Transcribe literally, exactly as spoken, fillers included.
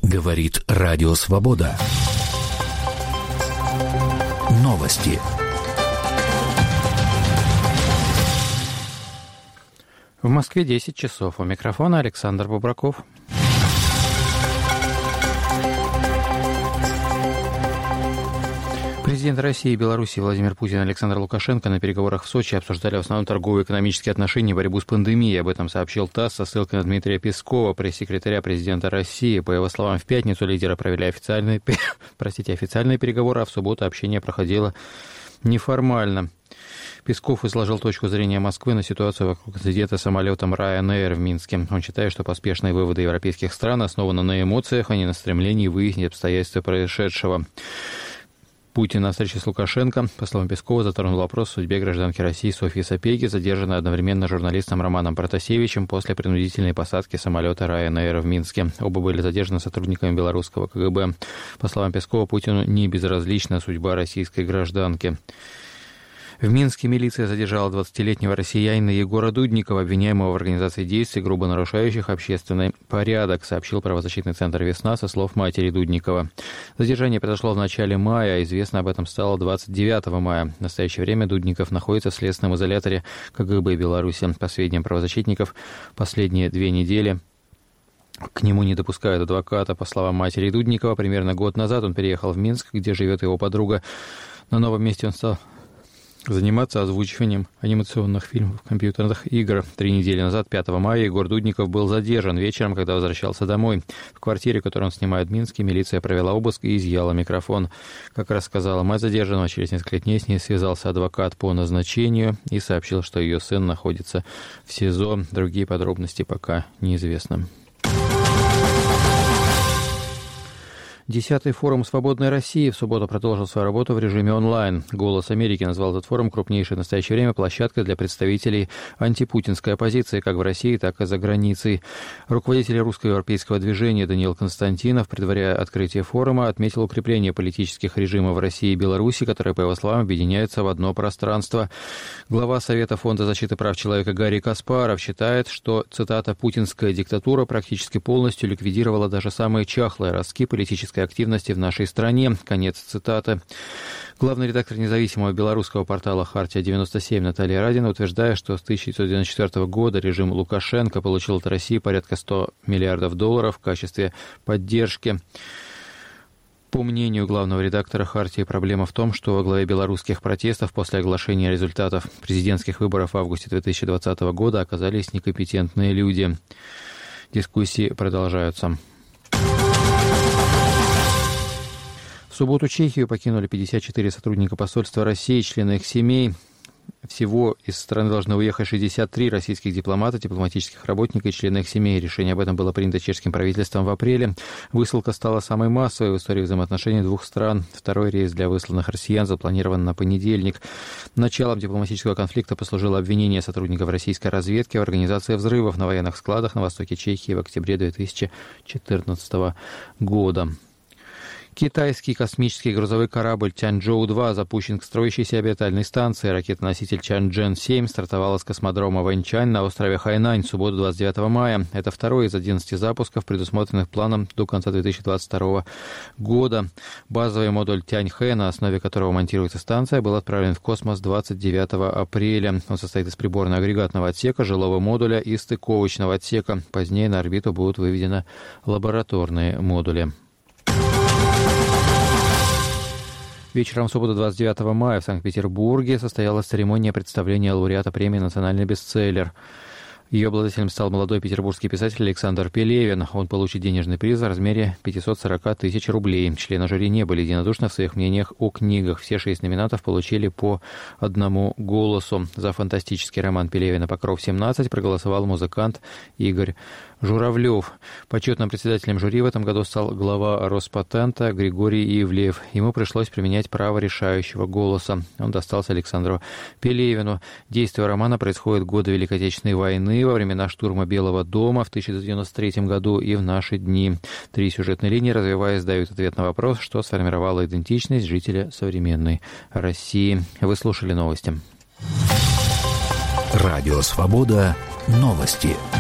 Говорит Радио Свобода. Новости. В Москве десять часов. У микрофона Александр Бубраков. Президент России и Беларуси Владимир Путин и Александр Лукашенко на переговорах в Сочи обсуждали в основном торговые и экономические отношения и борьбу с пандемией. Об этом сообщил ТАСС со ссылкой на Дмитрия Пескова, пресс-секретаря президента России. По его словам, в пятницу лидеры провели официальные, простите, официальные переговоры, а в субботу общение проходило неформально. Песков изложил точку зрения Москвы на ситуацию вокруг инцидента с самолетом Ryanair в Минске. Он считает, что поспешные выводы европейских стран основаны на эмоциях, а не на стремлении выяснить обстоятельства происшедшего. Путин на встрече с Лукашенко, по словам Пескова, затронул вопрос о судьбе гражданки России Софьи Сапеги, задержанной одновременно журналистом Романом Протасевичем после принудительной посадки самолета Ryanair в Минске. Оба были задержаны сотрудниками белорусского ка гэ бэ. По словам Пескова, Путину не безразлична судьба российской гражданки. В Минске милиция задержала двадцатилетнего россиянина Егора Дудникова, обвиняемого в организации действий, грубо нарушающих общественный порядок, сообщил правозащитный центр «Весна» со слов матери Дудникова. Задержание произошло в начале мая, а известно об этом стало двадцать девятого мая. В настоящее время Дудников находится в следственном изоляторе ка гэ бэ Беларуси. По сведениям правозащитников, последние две недели к нему не допускают адвоката. По словам матери Дудникова, примерно год назад он переехал в Минск, где живет его подруга. На новом месте он стал заниматься озвучиванием анимационных фильмов, компьютерных игр. Три недели назад, пятого мая, Егор Дудников был задержан вечером, когда возвращался домой. В квартире, которую он снимает в Минске, милиция провела обыск и изъяла микрофон. Как рассказала мать задержанного, через несколько дней с ней связался адвокат по назначению и сообщил, что ее сын находится в СИЗО. Другие подробности пока неизвестны. Десятый форум «Свободной России» в субботу продолжил свою работу в режиме онлайн. «Голос Америки» назвал этот форум крупнейшей в настоящее время площадкой для представителей антипутинской оппозиции как в России, так и за границей. Руководитель русско-европейского движения Даниил Константинов, предваряя открытие форума, отметил укрепление политических режимов в России и Беларуси, которые, по его словам, объединяются в одно пространство. Глава Совета Фонда защиты прав человека Гарри Каспаров считает, что, цитата, «путинская диктатура практически полностью ликвидировала даже самые чахлые ростки политической активности в нашей стране». Конец цитаты. Главный редактор независимого белорусского портала «Хартия девяносто семь» Наталья Радина, утверждая, что с тысяча девятьсот девяносто четвёртого года режим Лукашенко получил от России порядка ста миллиардов долларов в качестве поддержки. По мнению главного редактора «Хартии», проблема в том, что во главе белорусских протестов после оглашения результатов президентских выборов в августе две тысячи двадцатого года оказались некомпетентные люди. Дискуссии продолжаются. В субботу Чехию покинули пятьдесят четыре сотрудника посольства России, члены их семей. Всего из страны должны уехать шестьдесят три российских дипломата, дипломатических работников и члены их семей. Решение об этом было принято чешским правительством в апреле. Высылка стала самой массовой в истории взаимоотношений двух стран. Второй рейс для высланных россиян запланирован на понедельник. Началом дипломатического конфликта послужило обвинение сотрудников российской разведки в организации взрывов на военных складах на востоке Чехии в октябре две тысячи четырнадцатого года. Китайский космический грузовой корабль Тяньчжоу два запущен к строящейся орбитальной станции. Ракета-носитель Чанчжэн семь стартовала с космодрома Вэньчань на острове Хайнань в субботу двадцать девятого мая. Это второй из одиннадцати запусков, предусмотренных планом до конца две тысячи двадцать второго года. Базовый модуль Тяньхэ, на основе которого монтируется станция, был отправлен в космос двадцать девятого апреля. Он состоит из приборно-агрегатного отсека, жилого модуля и стыковочного отсека. Позднее на орбиту будут выведены лабораторные модули. Вечером в субботу двадцать девятого мая в Санкт-Петербурге состоялась церемония представления лауреата премии «Национальный бестселлер». Ее обладателем стал молодой петербургский писатель Александр Пелевин. Он получит денежный приз в размере пятьсот сорок тысяч рублей. Члены жюри не были единодушны в своих мнениях о книгах. Все шесть номинантов получили по одному голосу. За фантастический роман Пелевина «Покров-семнадцать» проголосовал музыкант Игорь Журавлев. Почетным председателем жюри в этом году стал глава Роспатента Григорий Ивлеев. Ему пришлось применять право решающего голоса. Он достался Александру Пелевину. Действие романа происходит в годы Великой Отечественной войны, во времена штурма Белого дома в тысяча девятьсот девяносто третьем году и в наши дни. Три сюжетные линии, развиваясь, дают ответ на вопрос, что сформировало идентичность жителя современной России. Вы слушали новости. Радио «Свобода». Новости.